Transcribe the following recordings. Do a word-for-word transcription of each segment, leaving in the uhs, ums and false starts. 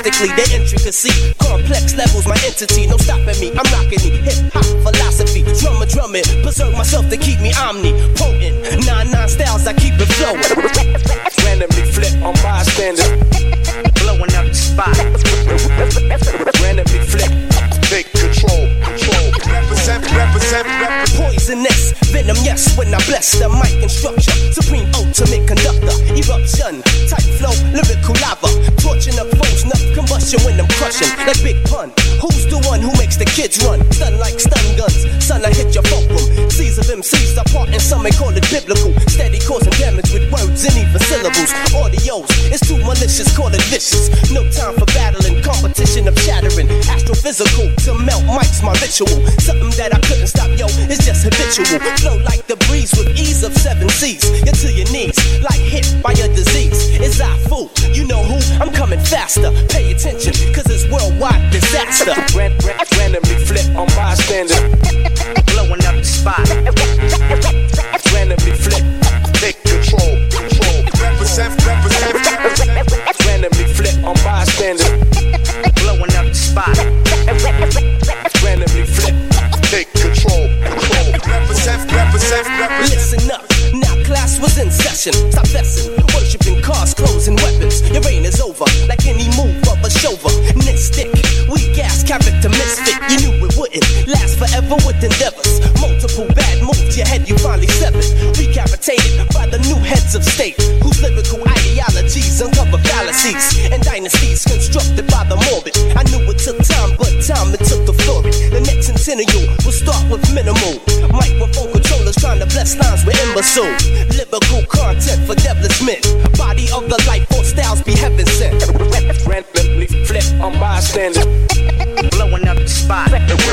Artistically, the intricacy, complex levels, my entity, no stopping me. I'm rocking the hip-hop philosophy, drummer drumming, preserve myself to keep me omnipotent. Nine nine styles, I keep it flowing. Randomly flip on bystanders, blowing up the spot. Randomly flip, take control, control. Represent, represent, represent. Poisonous venom, yes, when I bless the mic and structure. Supreme ultimate conductor, eruption, type flow, lyrical lava. Torching up foes, enough combustion when I'm crushing. Like Big Pun, who's the one who makes the kids run? Stun like stun guns, son, I hit your fulcrum. Seas of M Cs apart and some may call it biblical. Steady causing damage with words and even syllables. Audios, it's too malicious, call it vicious. No time for battling, competition of shattering. Astrophysical, to melt mics, my ritual. Something that I couldn't stop, yo, it's just habitual. Flow like the breeze with ease of seven seas. You're to your knees, like hit by a disease. It's I fool, you know who? I'm coming faster. Pay attention, cause it's worldwide disaster. Ran, ran, randomly flip on bystanders, blowing up the spot. Randomly flip, take control, control. Represent, represent, represent. Randomly flip on bystanders, blowing up the spot. Randomly flip, take control, control. Represent, represent, represent. Listen up, now class was in session. Stop messing, worshipping cars, clothes, and weapons. Your reign is over, like any move of a chauvinistic. Weak ass character misfit. You knew it wouldn't last forever with endeavors. Multiple bad moves, your head you finally severed. Recapitated by the new heads of state, whose lyrical ideologies uncover fallacies and dynasties constructed by the morbid. I knew it took time, but time it took to flourish. The next centennial will start with minimal microphone controllers trying to bless lines with imbecile lyrical content for devilish men. Body of the life force styles be heaven sent. Randomly flip on bystanders, blowing up the spot.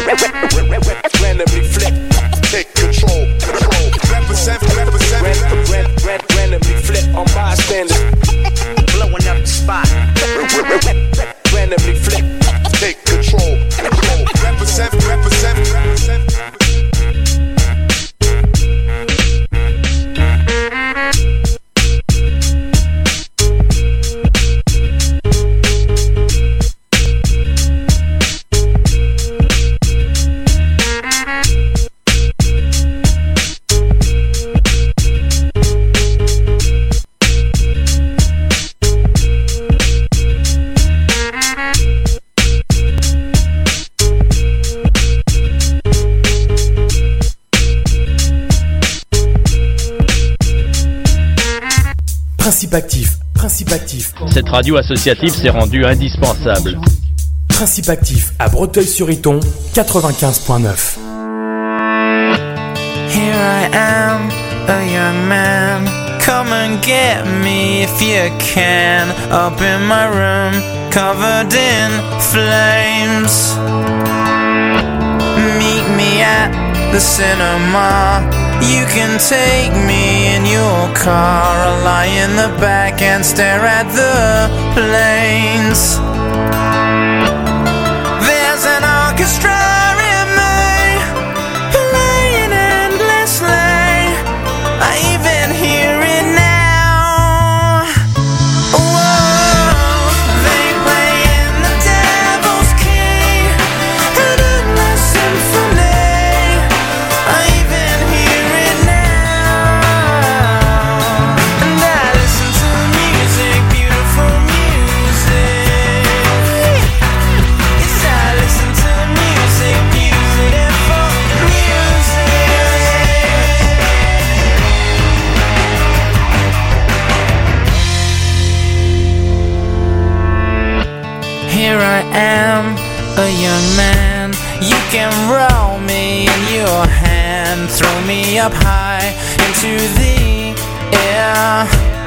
Randomly flip, take control, control. Represent, represent, represent. Randomly flip on bystanders, blowing up the spot. Randomly flip, take control, control. Represent, represent, represent. Principe actif, principe actif. Cette radio associative s'est rendue indispensable. Principe actif à Breteuil-sur-Iton, quatre-vingt-quinze virgule neuf. Here I am, a young man. Come and get me if you can. Up in my room, covered in flames. Meet me at the cinema. You can take me in your car. I'll lie in the back and stare at the planes. There's an orchestra in me, playing endlessly. I even hear it now. Whoa, they play in the Devil's Key, an endless symphony. I even hear it now, and I listen to music, beautiful music. Yes, I listen to music, beautiful music. Here I am, a young man. You can roll me in your hand, throw me up high into the air.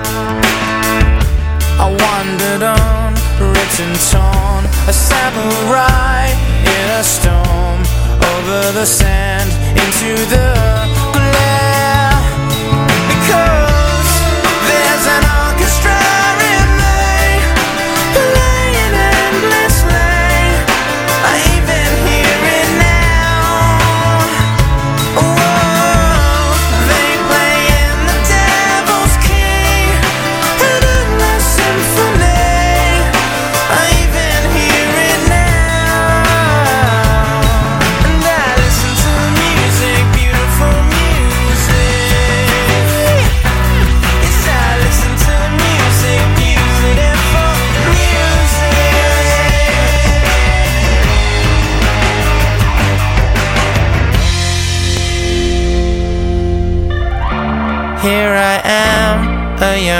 I wandered on, rich and torn, a samurai in a storm, over the sand, into the glare. Because there's an orchestra in me, playing endlessly. I even hear it now. Whoa, they play in the Devil's Key, an endless symphony. I even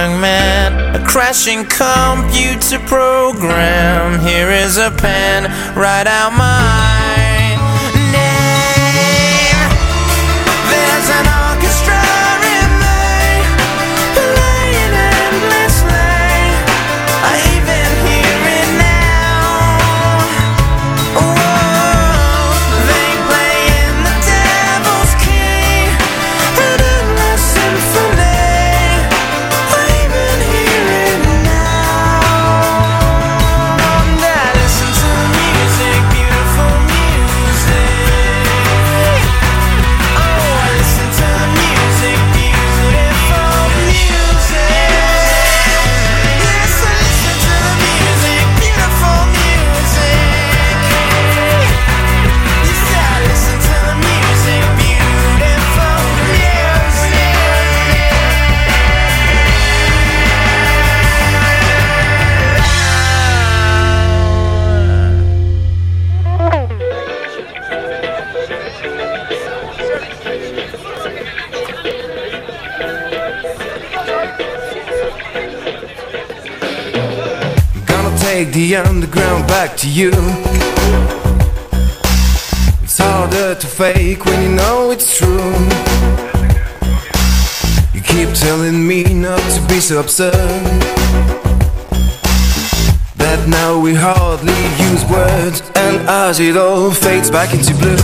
young man, a crashing computer program. Here is a pen, write out my name. There's an orchestra in me, playing endlessly. I even hear it now. Whoa, they playing the devil's key, an endless symphony. I even hear it now. And I listen to music, beautiful music. Oh, I listen to music, beautiful music. Yes, I listen to music, beautiful music. Yes, I listen to music, beautiful music. Gonna take the underground back to you. It's harder to fake when you know it's true. You keep telling me not to be so absurd, that now we hardly use words. And as it all fades back into blue,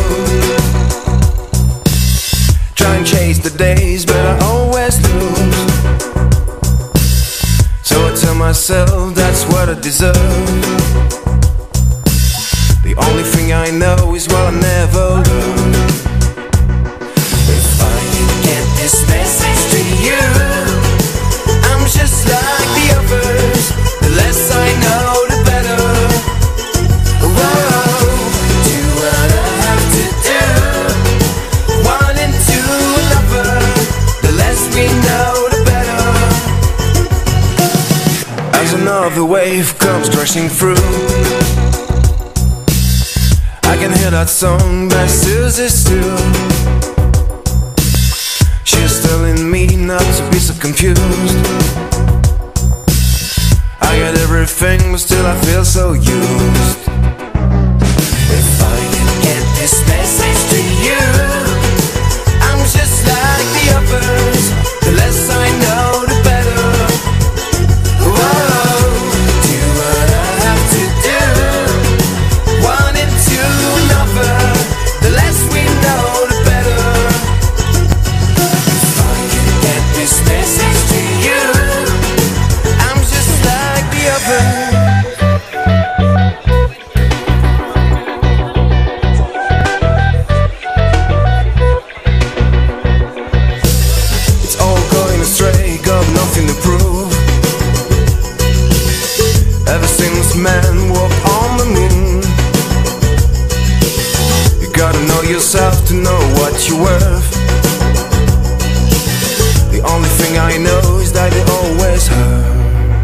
try and chase the days, but I always lose. So I tell myself that's what I deserve. The only thing I know is what I never learned. If I can get this message to you, I'm just like the others. The less I know, the better. Whoa, do what I have to do, one into another. The less we know, the better. As another wave comes crashing through, I can hear that song by Susie Stew. She's telling me not to be so confused. I got everything, but still I feel so used. If I can get this message to you, I'm just like the others. The less I know, the better. Whoa, do what I have to do, one into another. The less we know, the better. If I can get this message to you, I'm just like the others. It's all going astray, got nothing to prove. Ever since man walked on the moon, you gotta know yourself to know what you're worth. The only thing I know is that they always hurt.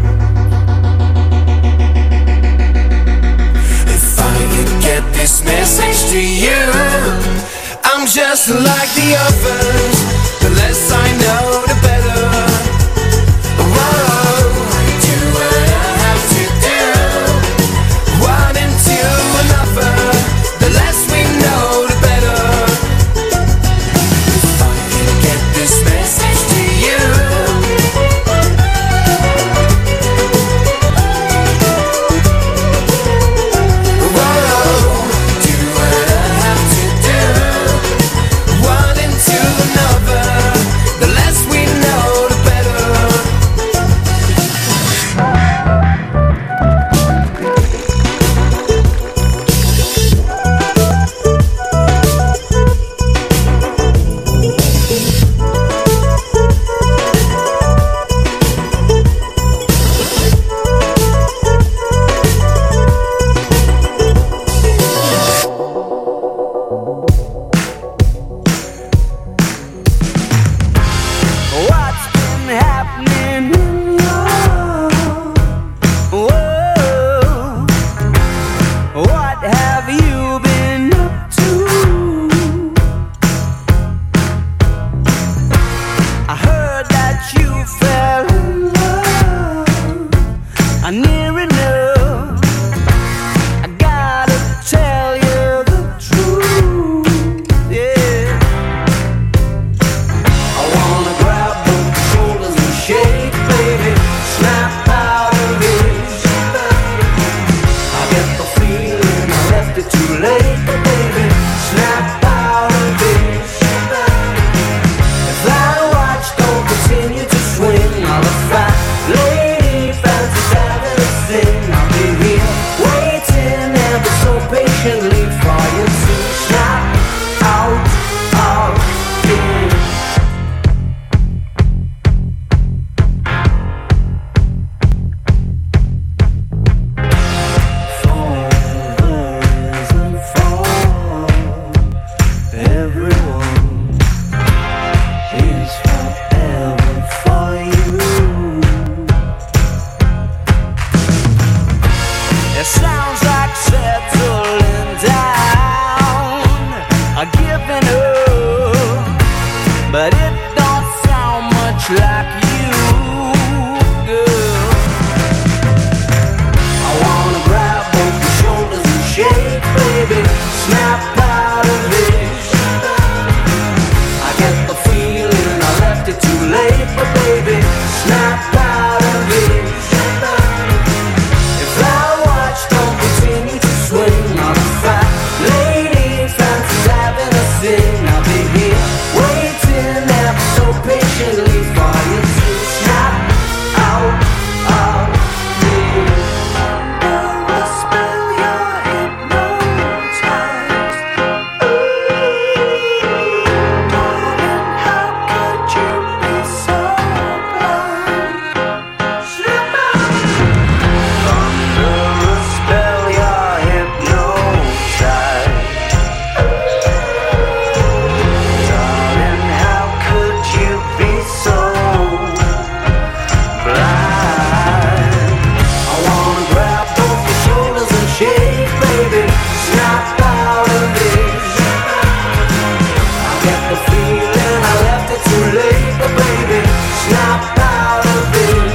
If I could get this message to you, I'm just like the others. The less I know, the better. Whoa, do what I have to do, one into another. The less we know, the better. If I can get this message to you, whoa, do what I have to do, one into another. near enough. I gotta tell you the truth, yeah. I wanna grab both shoulders and shake, baby, snap out of it. I get the feeling I left it too late, but baby, snap out of it. If that watch don't continue to swing, I'll have fat lady fancies having a thing. I'll be here waiting ever so patiently for you to snap out of it. Everyone is forever for you. It sounds like settling down, a giving up, but it don't sound much like you, girl. I wanna grab both your shoulders and shake, baby, snap out of it. I get the feeling I left it too late, but baby, snap out of it. If that watch don't continue to swing, I'll be fat lady fancies having a thing. I'll be here waiting ever so patiently for you to snap out of it. Never spell your hypnotized. How could you be so blind? Slip out. Under a spell, you're hypnotized. Darling, how could you be so blind? I wanna grab both your shoulders and shake, baby, snap out of it. I get the feeling I left it too late, but baby, snap out of it.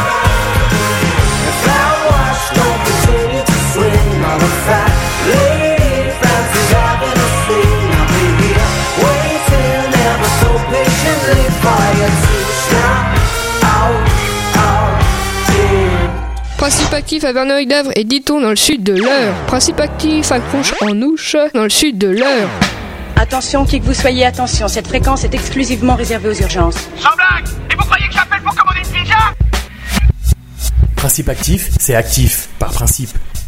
If that watch don't continue to swing, I'm a fat lady fancies having a thing. I'll be here waiting ever so patiently for you to snap out of it. Principe actif à Verneuil-d'Avre et Diton dans le sud de l'Eure. Principe actif à Conches-en-Ouche dans le sud de l'Eure. Attention, qui que vous soyez, attention, cette fréquence est exclusivement réservée aux urgences. Sans blague. Et vous croyez que j'appelle pour commander une pizza? Principe actif, c'est actif, par principe.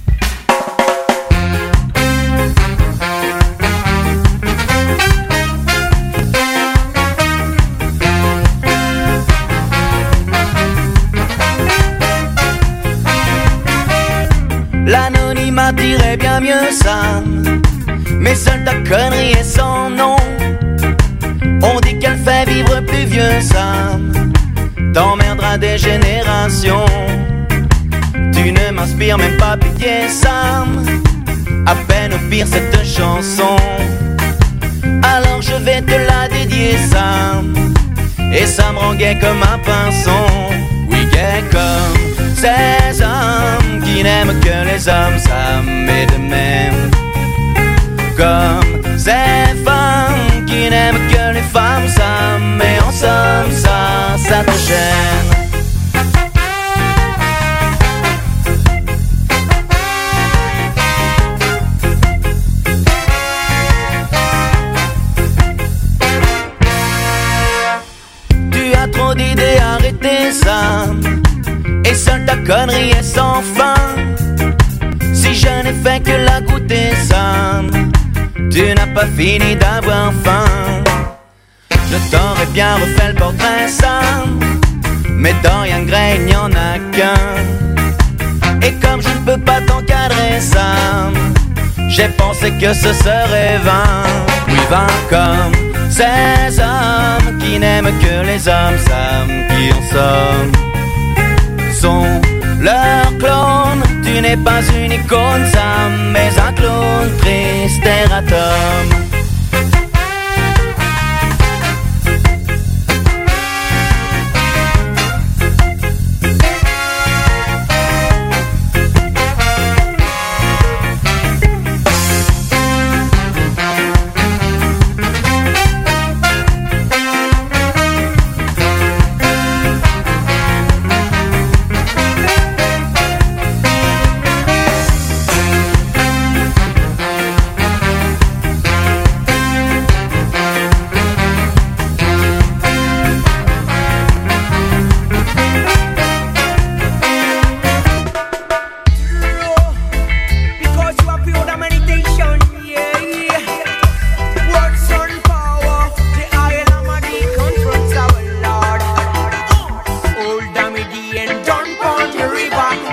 L'anonymat dirait bien mieux ça, mais seule ta connerie est sans nom. On dit qu'elle fait vivre plus vieux, ça t'emmerdera des générations. Tu ne m'inspires même pas pitié, Sam. À peine au pire cette chanson. Alors je vais te la dédier, Sam. Et ça me rend gai comme un pinson. Oui, gai comme ces hommes qui n'aiment que les hommes, Sam, et de même comme ces femmes qui n'aiment que les femmes, Sam, et en somme ça, ça te gêne. Tu as trop d'idées, arrêtez ça. Et seule ta connerie est sans fin. Si je n'ai fait que la goûter, ça, tu n'as pas fini d'avoir faim. Je t'aurais bien refait le portrait, ça, mais Dorian Gray, il n'y en a qu'un. Et comme je ne peux pas t'encadrer, ça, j'ai pensé que ce serait vain. Oui, vain comme ces hommes qui n'aiment que les hommes, Sam, qui en somme sont leurs clones. Tu n'es pas une icône, Sam, mais un clone triste erratum.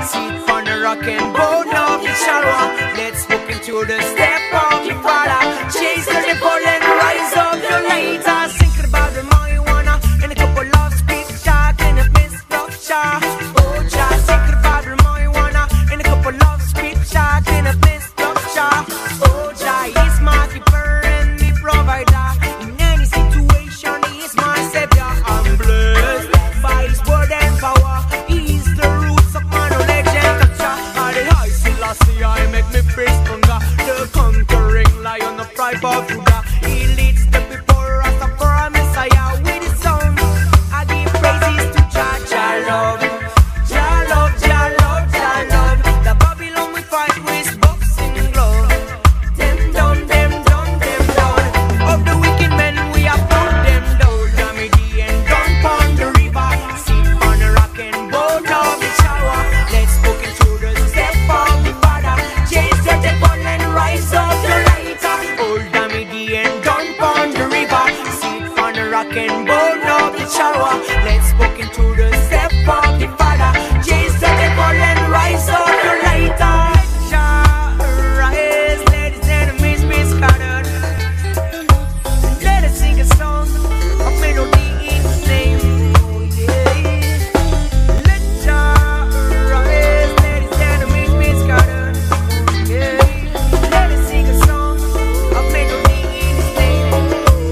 Sit on the rock and roll of the shower. Let's walk into the step of the Father. Chase the devil and rise up your later. Thinking about the marijuana and a couple of speed shots and a fist of shot. Oh, just thinking about the marijuana and a couple of speed shots and a fist of shot. Oh, Jah is my keeper and me provider. In any situation, He is my savior. I'm blessed by His word and power. He is the roots of my knowledge and culture. At the high Selassie, I make me face stronger. The conquering lion of tribe of Judah. He leads the people, Rastafari Messiah. With His song, I give praises to Jah. Jah love, Jah love, Jah love, Jah love. The Babylon we fight with boxing glove. Them done, them done, them done. Of the wicked men we have put them down. Damidi and done pon the river. Sit on the rock and boat of the shower. Let's walk into the step of the Father. Chase the devil and rise up the lighter. Old Damidi and done pon the river. Sit on the rock and boat of the shower. Let's walk into the step of the Father. Chase the devil and rise up the lighter. Jah rise, let His enemies be scattered. Let us sing a song of melody in His name. Oh, yeah. Let Jah rise, let His enemies be scattered. Oh, yeah. Let us sing a song of melody in His name.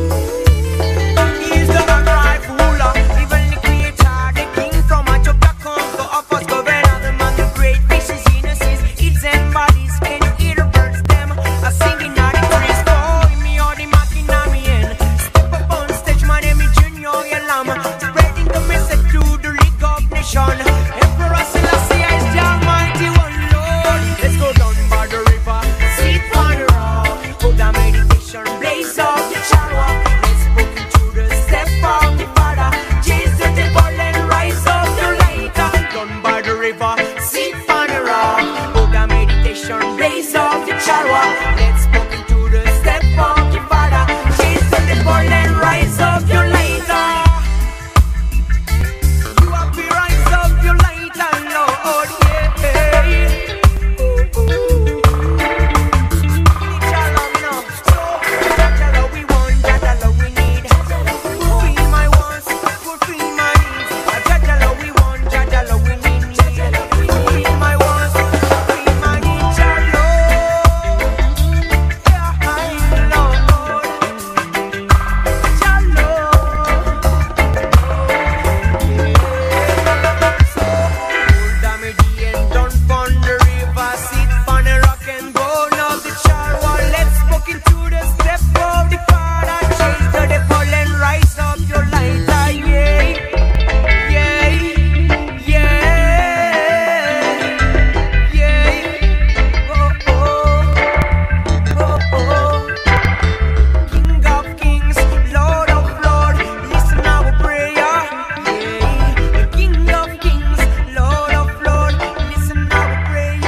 He is the upright ruler, even the creator, the king from a chapter come to of us governor. The man, the great fishes in the seas, eats and bodies. Can you hear the birds them a singing at the trees? Oh, me or the mocking at me end. Step up on stage, my name is Junior Yalam, spreading the message to the League of Nations. Emperor Selassie is the Almighty One, Lord. Let's go down by the river, sit on the rock, put the meditation, blaze up the shower. Let's walk into the step of the Father. Chase the devil and rise up the lighter. Down by the river, sit on the rock, put the meditation, blaze up the shower. Let's walk into the step of the Father. Chase the devil and rise up your lighter. You have to rise up your lighter, Lord, yeah. Ooh, ooh. Jah love me now. So, Jah love we want, Jah love we need. Fulfill my wants, fulfill my needs. Jah love we want, Jah love we need. Fulfill my wants, fulfill my needs. Jah love, yeah, I love. Jah love. So, old Damidi and done pon the river. Sit on the rock and roll of the shower. Let's walk into the step of the Father. Chase the devil and rise up your lighter. Yeah, yeah, yeah, yeah. Oh, oh, oh, oh. King of kings, Lord of lords, listen our prayer. Yeah, King of kings, Lord of lords, listen our prayer.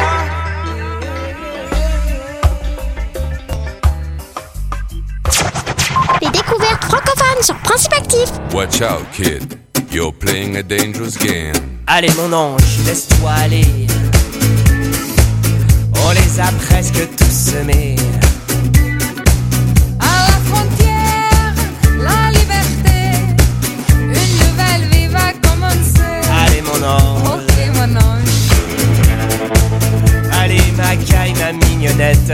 Les découvertes francophones sur Principe Actif. Watch out, kid. You're playing a dangerous game. Allez mon ange, laisse-toi aller. On les a presque tous semés. À la frontière, la liberté, une nouvelle vie va commencer. Allez mon ange, Ok mon ange, allez ma caille, ma mignonnette.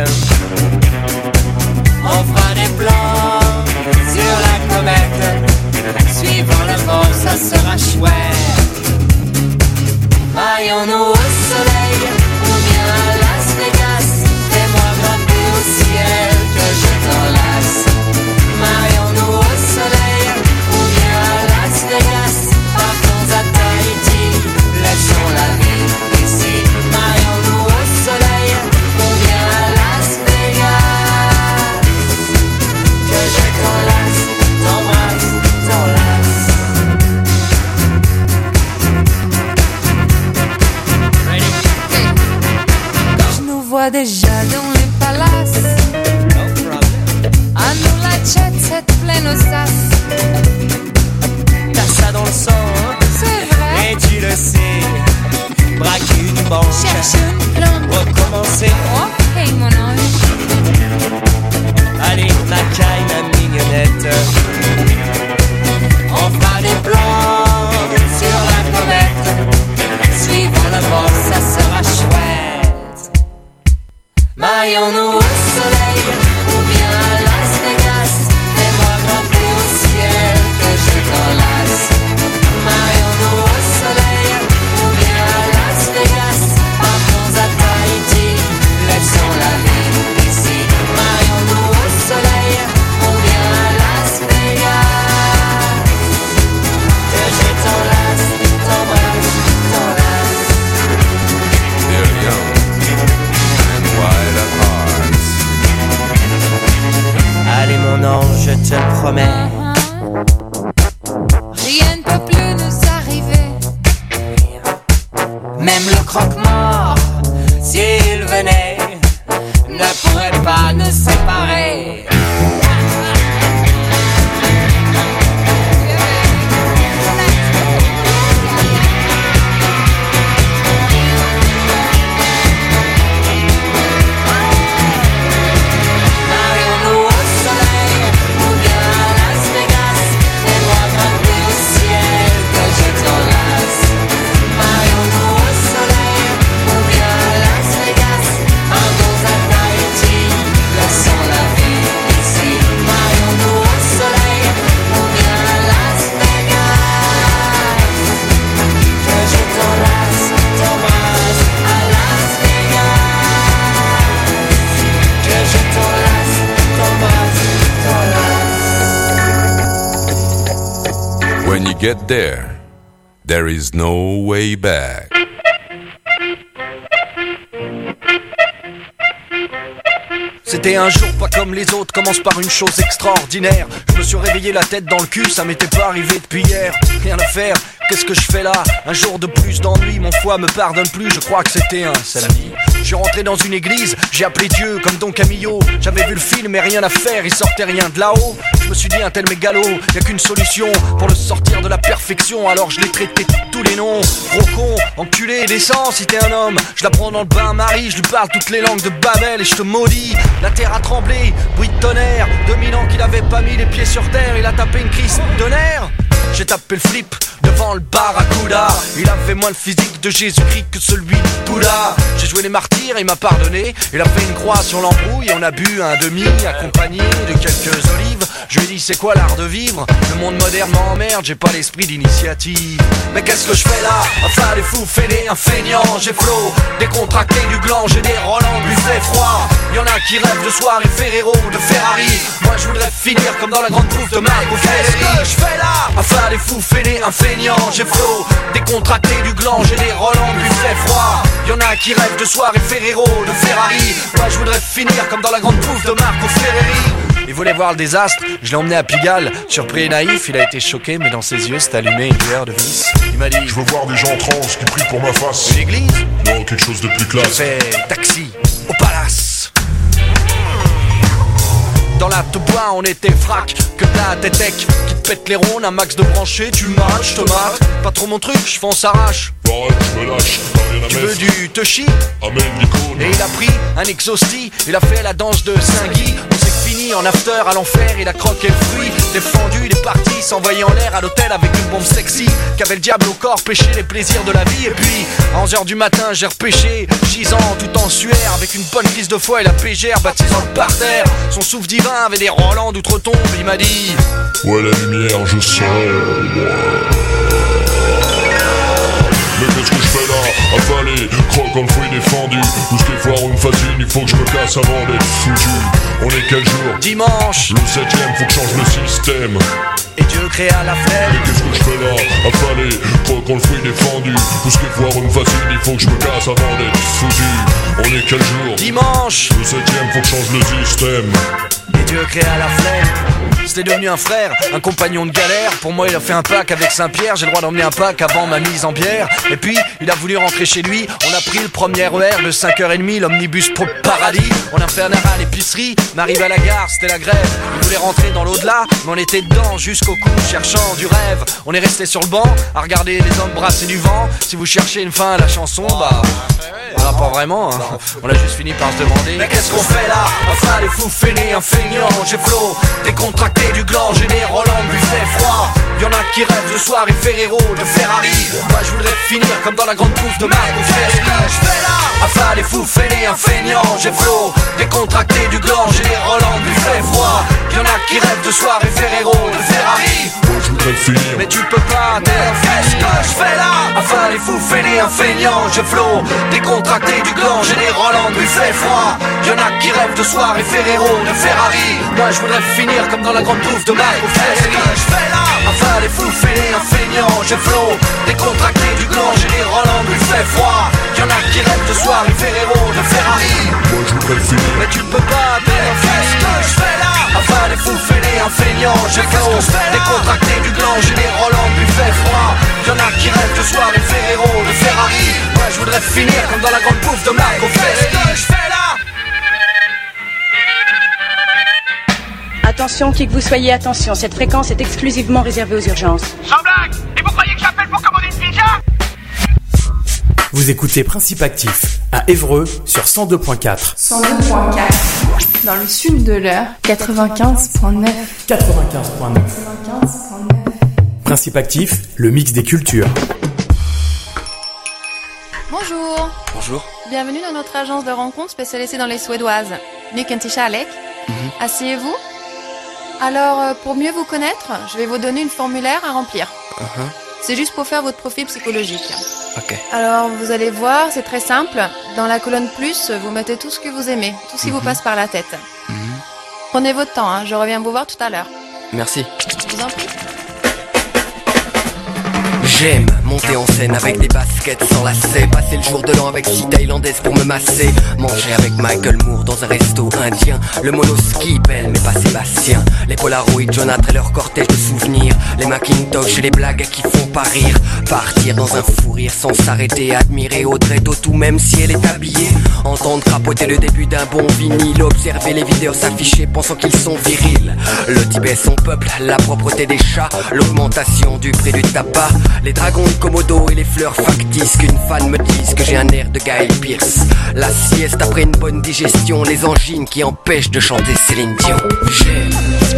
On fera des plans sur la comète. Suivant le vent, ça sera chouette. Maillons-nous au soleil ou bien à Las Vegas. Fais-moi grimper au ciel que je t'enlace. Maillons-nous au soleil ou bien à Las Vegas. Partons à Tahiti, laissons la vie ici. Maillons-nous au soleil ou bien à Las Vegas. Que je t'enlace, t'embrasse, t'enlace. je nous vois déjà dans les palaces. À nous la jet set pleine aux sas. T'as ça dans le sang, hein? C'est vrai. Et tu le sais. braquer une banque, chercher une plante, recommencer. Ok mon ange. Allez ma caille, ma mignonnette, on fera des plans sur la comète. Suivons la bande, ça sera chouette. Marions-nous au soleil ou bien à Las Vegas. Fais-moi grimper au ciel que je t'enlace. Marions-nous au soleil ou bien à Las Vegas. Partons à Tahiti, laissons la vie ici. Marions-nous au soleil ou bien à Las Vegas. Que je t'enlace, t'embrasse, t'enlace. They're young and wide at hearts. Allez mon ange, je te le promets. Rien ne peut plus nous arriver. Même le croque-mort, s'il venait, ne pourrait pas nous séparer. Marions-nous au soleil ou bien à Las Vegas. Fais-moi grimper au ciel que je t'enlace. Marions-nous au soleil ou bien à Las Vegas. Partons à Tahiti, laissons la vie ici. Marions-nous au soleil ou bien à Las Vegas. Que je t'enlace, t'embrasse à Las Vegas. Que je t'enlace, t'embrasse, t'enlace. When you get there, there is no way back. C'était un jour pas comme les autres, commence par une chose extraordinaire. Je me suis réveillé la tête dans le cul, ça m'était pas arrivé depuis hier. Rien à faire, qu'est-ce que je fais là? Un jour de plus d'ennui, mon foie me pardonne plus, je crois que c'était un samedi. Je suis rentré dans une église, j'ai appelé Dieu comme Don Camillo. J'avais vu le film mais rien à faire, il sortait rien de là-haut. Je me suis dit un tel mégalo, y'a qu'une solution pour le sortir de la perfection. Alors je l'ai traité de tous les noms. Gros con, enculé, décent si t'es un homme. Je la prends dans le bain-marie, je lui parle toutes les langues de Babel et je te maudis. La terre a tremblé, bruit de tonnerre. deux mille ans qu'il avait pas mis les pieds sur terre, il a tapé une crise de nerfs. J'ai tapé le flip devant le barracuda. Il avait moins le physique de Jésus-Christ que celui de Bouddha. J'ai joué les martyrs, il m'a pardonné. Il a fait une croix sur l'embrouille et on a bu un demi accompagné de quelques olives. Je lui ai dit c'est quoi l'art de vivre? Le monde moderne m'emmerde, j'ai pas l'esprit d'initiative. Mais qu'est-ce que je fais là? Enfin les fous fêlés, un feignant. J'ai flot, décontracté du gland, j'ai des Roland buffet froid. Y'en a qui rêvent de soirée Ferrero, de Ferrari. Moi je voudrais finir comme dans la grande bouffe de Marco Ferreri. Qu'est-ce que je fais là? Enfin les fous fêlés, un feignant. J'ai flot, décontracté du gland, j'ai des Roland buffet froid. Y'en a qui rêvent de soirée Ferrero, de Ferrari. Moi je voudrais finir comme dans la grande bouffe de Marco Ferreri. Il voulait voir le désastre, je l'ai emmené à Pigalle. Surpris et naïf, il a été choqué, mais dans ses yeux s'est allumé une lueur de vis. Il m'a dit: je veux voir des gens en transe qui prient pour ma face. Une église? Non, quelque chose de plus classe. J'ai fait taxi au palace. Dans la te bois on était frac, que t'as des techs qui te pètent les rondes, un max de branchés, tu matches, je te mate. Pas trop mon truc, je fonce s'arrache. Arrête, je me lâche, t'as rien à tu mettre. veux du touchy? Amène l'icône. Et il a pris un exhausti, il a fait la danse de Saint-Guy. On s'est fini en after à l'enfer, il a croqué le fruit. Défendu, il est parti, s'envoyer en l'air à l'hôtel avec une bombe sexy. Qu'avait le diable au corps, pêché les plaisirs de la vie. Et puis, à onze heures du matin, j'ai repêché, gisant tout en sueur. Avec une bonne prise de foie et la pégère baptisant le parterre. Son souffle divin avait des Roland d'outre-tombe, il m'a dit: ouais, la lumière, je sens, moi. Mais qu'est-ce que je fais là? Avalé, croque en fruit défendu. Tout ce qui est foire ou me fascine, il faut que je me casse avant d'être foutu. On est quel jour? Dimanche. Le septième, faut que je change le système. Et Dieu créa la flemme. Mais qu'est-ce que je fais là? Avalé, croque en le fruit défendu. Tout ce qui est foire ou me fascine, il faut que je me casse avant d'être foutu. On est quel jour? Dimanche. Le septième, faut que je change le système. Et Dieu créa la flemme. C'était devenu un frère, un compagnon de galère. Pour moi il a fait un pack avec Saint-Pierre. J'ai le droit d'emmener un pack avant ma mise en bière. Et puis il a voulu rentrer chez lui. On a pris le premier R E R de cinq heures trente, l'omnibus pour le paradis. On a fait un arrêt à l'épicerie, mais arrivé à la gare c'était la grève. Il voulais rentrer dans l'au-delà, mais on était dedans jusqu'au cou, cherchant du rêve. On est resté sur le banc, à regarder les hommes brasser du vent. Si vous cherchez une fin à la chanson, bah... voilà, pas vraiment, hein. On a juste fini par se demander: mais qu'est-ce qu'on fait là? Enfin les fous feignés, un feignant, j'ai flow décontracté du gland, gêné, Roland, buffet froid. Y'en a qui rêvent de soirée Ferrero, de Ferrari. Moi je voudrais finir comme dans la grande bouffe de Marco Ferreri. Je fais là, enfin les fous feignés, un feignant, j'ai flow décontracté du gland, gêné, Roland, buffet froid. Y'en a qui rêvent de soirée Ferrero, de Ferrari. Moi je voudrais finir, mais tu peux pas, t'es un qu'est-ce que je fais là? Enfin les fous feignés, un feignant, j'ai flow décontracté du gland, gêné, Roland, buffet froid. Y'en a qui rêvent de soirée Ferrero, de Ferrari. Moi je voudrais finir comme dans la grande bouffe de Marco Ferreri. Qu'est-ce que je fais là? Enfin les fous feignés, un feignant, j'ai flow décontracté du gland, gêné, Roland, buffet froid. Y'en a qui rêvent de soirée Ferrero, de Ferrari. moi je voudrais finir, mais tu peux pas, t'es un qu'est-ce que je fais là? Enfin les fous feignés, un feignant, j'ai flow décontracté du gland, gêné, Roland, buffet froid. Y'en a qui rêvent de soirée Ferrero, de Ferrari. Moi je voudrais finir comme dans la grande bouffe de Marco Ferreri. Qu'est-ce que je fais là? Attention, qui que vous soyez, attention, cette fréquence est exclusivement réservée aux urgences. Sans blague! Et vous croyez que j'appelle pour commander une pizza? Vous écoutez Principe Actif à Évreux sur cent deux point quatre. cent deux point quatre. Dans le sud de l'heure, quatre-vingt-quinze point neuf. quatre-vingt-quinze point neuf. quatre-vingt-quinze point neuf. Principe Actif, le mix des cultures. Bonjour. Bonjour. Bienvenue dans notre agence de rencontres spécialisée dans les Suédoises. Mycket Alec. Mm-hmm. Asseyez-vous. Alors, euh, pour mieux vous connaître, je vais vous donner une formulaire à remplir. Uh-huh. C'est juste pour faire votre profil psychologique. Ok. Alors, vous allez voir, c'est très simple. Dans la colonne plus, vous mettez tout ce que vous aimez, tout ce qui mm-hmm. vous passe par la tête. Mm-hmm. Prenez votre temps, hein, je reviens vous voir tout à l'heure. Merci. Je vous en prie. J'aime monter en scène avec des baskets sans lacets, passer le jour de l'an avec six thaïlandaises pour me masser, manger avec Michael Moore dans un resto indien, le monoski belle mais pas Sébastien, les Polaroid jaunâtres et leur cortège de souvenirs, les Macintosh et les blagues qui font pas rire, partir dans un fou rire sans s'arrêter, admirer Audrey Tautou même si elle est habillée, entendre crapoter le début d'un bon vinyle, observer les vidéos s'afficher pensant qu'ils sont virils, le Tibet son peuple, la propreté des chats, l'augmentation du prix du tabac, les dragons de Komodo et les fleurs factices, qu'une fan me dise que j'ai un air de Guy Pearce, la sieste après une bonne digestion, les angines qui empêchent de chanter Céline Dion. J'aime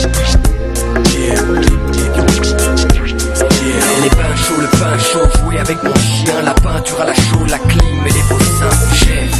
les bains chauds, le pain chaud, jouer avec mon chien, la peinture à la chaux, la clim et les beaux seins. J'aime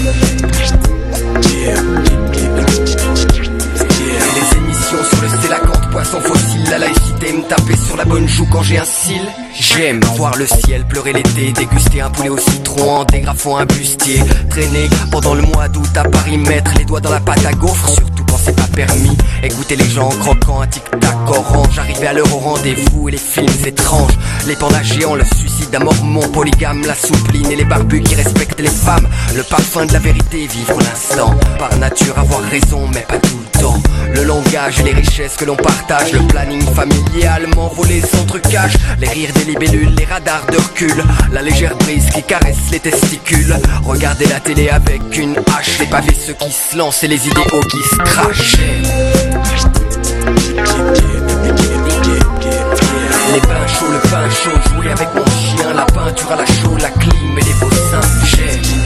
les émissions sur le stélacanthe, poisson fossile, la laïcité, me taper sur la bonne joue quand j'ai un cil. J'aime voir le ciel pleurer l'été, déguster un poulet au citron en dégrafant un bustier, traîner pendant le mois d'août à Paris, mettre les doigts dans la pâte à gaufre, surtout quand c'est pas permis, écouter les gens en croquant un tic-tac orange, arriver à l'heure au rendez-vous et les films étranges, les pandas géants, le suicide d'un mormon polygame, la soupline et les barbus qui respectent les femmes, le parfum de la vérité, vivre l'instant, par nature avoir raison mais pas tout le temps, le langage et les richesses que l'on partage, le planning familial, m'envoler sans trucage, les rires des libellules, les radars de recul, la légère brise qui caresse les testicules, regarder la télé avec une hache, les pavés ceux qui se lancent et les idéaux qui se crachent. Les bains chauds, le pain chaud, jouer avec mon chien, la peinture à la chaux, la clim et les beaux seins. J'aime